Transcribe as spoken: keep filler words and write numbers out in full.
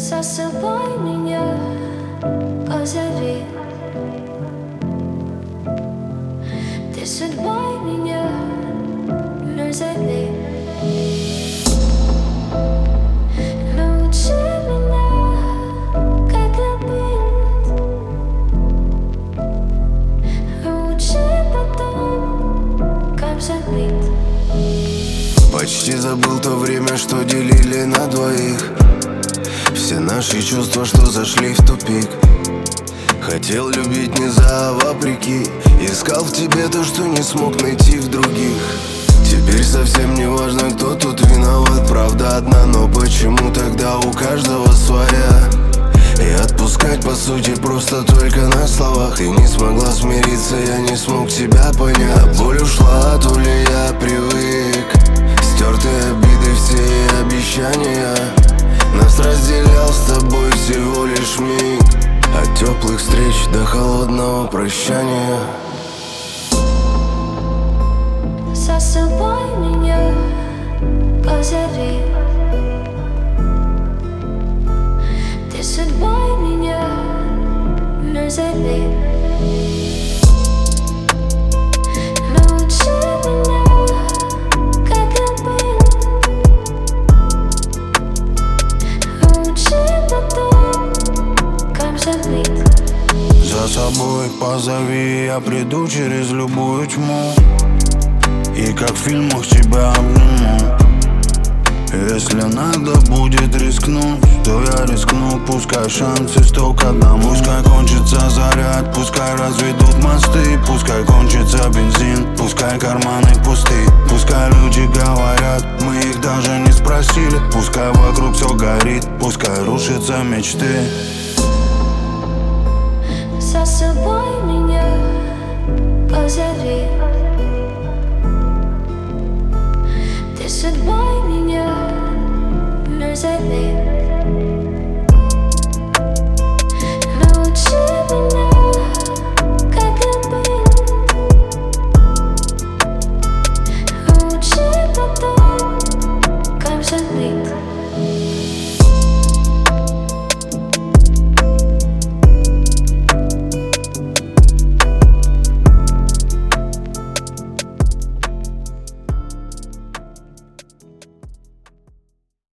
За собой меня позови. Ты судьбой меня назови. Научи меня, как любить. Научи потом, как забыть. Почти забыл то время, что делили на двоих. Все наши чувства, что зашли в тупик. Хотел любить не за, а вопреки. Искал в тебе то, что не смог найти в других. Теперь совсем не важно, кто тут виноват. Правда одна, но почему тогда у каждого своя? И отпускать по сути просто только на словах. Ты не смогла смириться, я не смог тебя понять. А боль ушла, то ли я привык. Стертые обиды, все обещания. Нас разделял с тобой всего лишь миг. От теплых встреч до холодного прощания. За собой меня позови. Ты судьбой меня назови. Научи меня, как любить. Научи потом, как забыть. За собой позови, я приду через любую тьму. И как в фильмах тебя обниму. Если надо будет рискнуть, то я рискну. Пускай шансы сто к одному. Пускай кончится заряд, пускай разведут мосты. Пускай кончится бензин, пускай карманы пусты. Пускай люди говорят, мы их даже не спросили. Пускай вокруг все горит, пускай рушатся мечты. За собой меня позови.